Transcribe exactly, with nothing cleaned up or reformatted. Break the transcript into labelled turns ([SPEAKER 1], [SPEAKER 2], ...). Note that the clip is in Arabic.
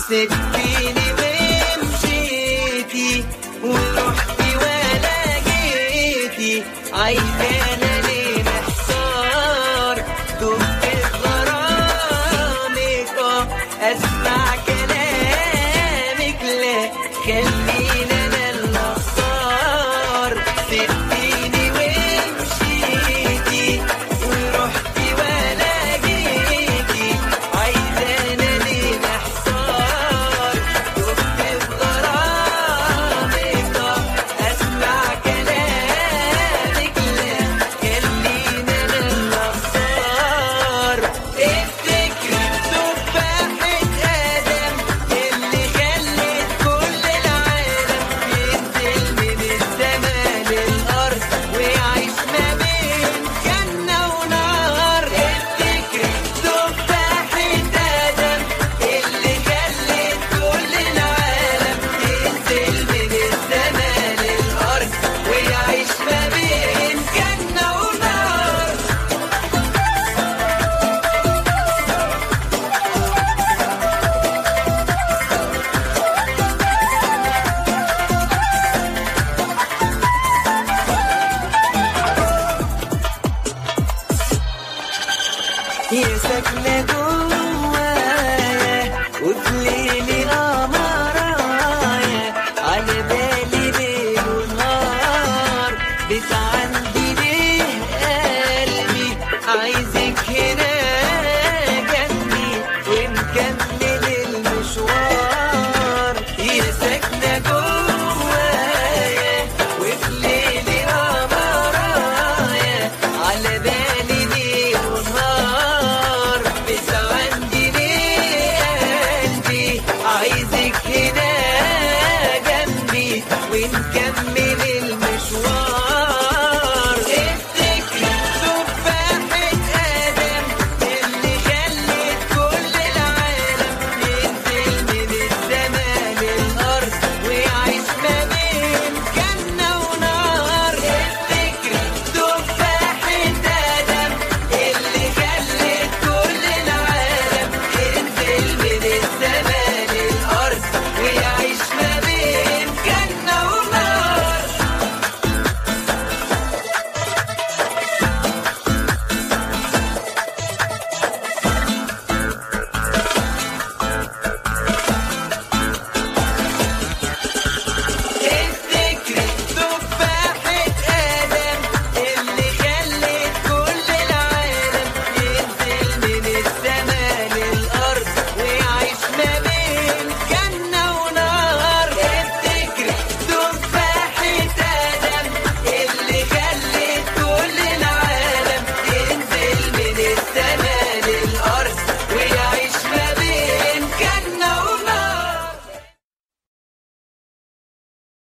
[SPEAKER 1] سبتيني ومشيتي ورحتي ولا جيتي، عايزانا ليه محتار؟ دمت في غرامك اه اسمع كلامك لا خلينا انا اللي اختار. سبتيني ومشيتي ورحتي ولا جيتي، عايزانا ليه محتار؟ دمت في غرامك اه اسمع كلامك لا خلينا انا اللي اختار. افتكري تفاحة ادم اللي خلت كل العالم ينزل من السما للارض ويعيش ما بين جنة ونار. افتكري تفاحة ادم اللي خلت كل العالم ينزل من السما للارض ويعيش ما بين جنة ونار. يا ساكنة جوايا وفي ليلي قمرايا، على بالي ليل ونهار، بتعندي ليه قلبي عايزك هنا